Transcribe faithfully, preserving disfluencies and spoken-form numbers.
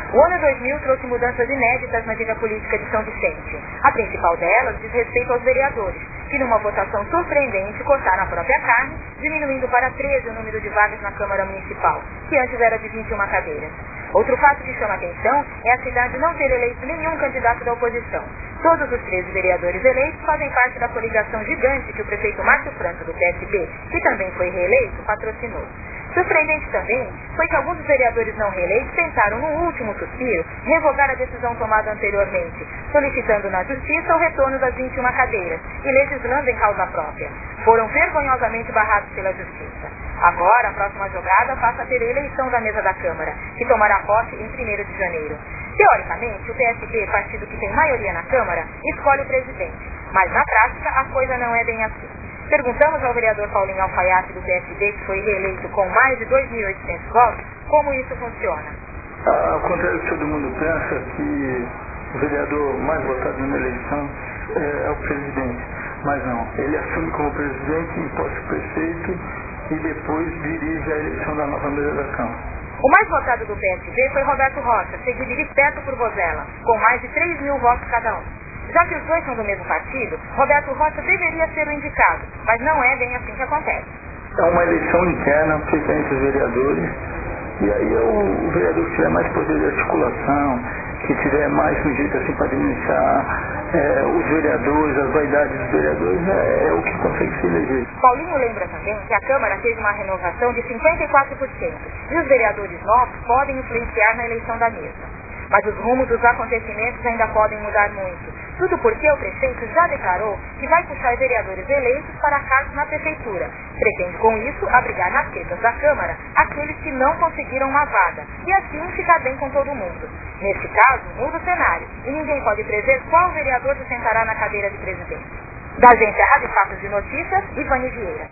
O ano dois mil trouxe mudanças inéditas na vida política de São Vicente. A principal delas diz respeito aos vereadores, que numa votação surpreendente cortaram a própria carne, diminuindo para treze o número de vagas na Câmara Municipal, que antes era de vinte e uma cadeiras. Outro fato que chama atenção é a cidade não ter eleito nenhum candidato da oposição. Todos os treze vereadores eleitos fazem parte da coligação gigante que o prefeito Márcio França, do P S B, que também foi reeleito, patrocinou. Surpreendente também foi que alguns dos vereadores não reeleitos tentaram, no último suspiro, revogar a decisão tomada anteriormente, solicitando na Justiça o retorno das vinte e uma cadeiras e legislando em causa própria. Foram vergonhosamente barrados pela Justiça. Agora, a próxima jogada passa a ter a eleição da mesa da Câmara, que tomará posse em primeiro de janeiro. Teoricamente, o P S B, partido que tem maioria na Câmara, escolhe o presidente, mas na prática a coisa não é bem assim. Perguntamos ao vereador Paulinho Alfaiate, do P S B, que foi reeleito com mais de dois mil e oitocentos votos, como isso funciona. Ao contrário do que todo mundo pensa, que o vereador mais votado numa eleição é, é o presidente. Mas não, ele assume como presidente, imposta o prefeito e depois dirige a eleição da nova mesa da Câmara. O mais votado do P S B foi Roberto Rocha, seguido de perto por Vozella, com mais de três mil votos cada um. Já que os dois são do mesmo partido, Roberto Rocha deveria ser o indicado, mas não é bem assim que acontece. É uma eleição interna feita entre os vereadores, e aí é o, o vereador que tiver mais poder de articulação, que tiver mais sujeito assim para administrar é, os vereadores, as vaidades dos vereadores, é, é o que consegue se eleger. Paulinho lembra também que a Câmara teve uma renovação de cinquenta e quatro por cento, e os vereadores novos podem influenciar na eleição da mesa. Mas os rumos dos acontecimentos ainda podem mudar muito. Tudo porque o prefeito já declarou que vai puxar vereadores eleitos para cargos na prefeitura. Pretende, com isso, abrigar nas tetas da Câmara aqueles que não conseguiram uma vaga, e assim ficar bem com todo mundo. Neste caso, muda o cenário, e ninguém pode prever qual vereador se sentará na cadeira de presidente. Da agência Rádio Fatos de Notícias, Ivani Vieira.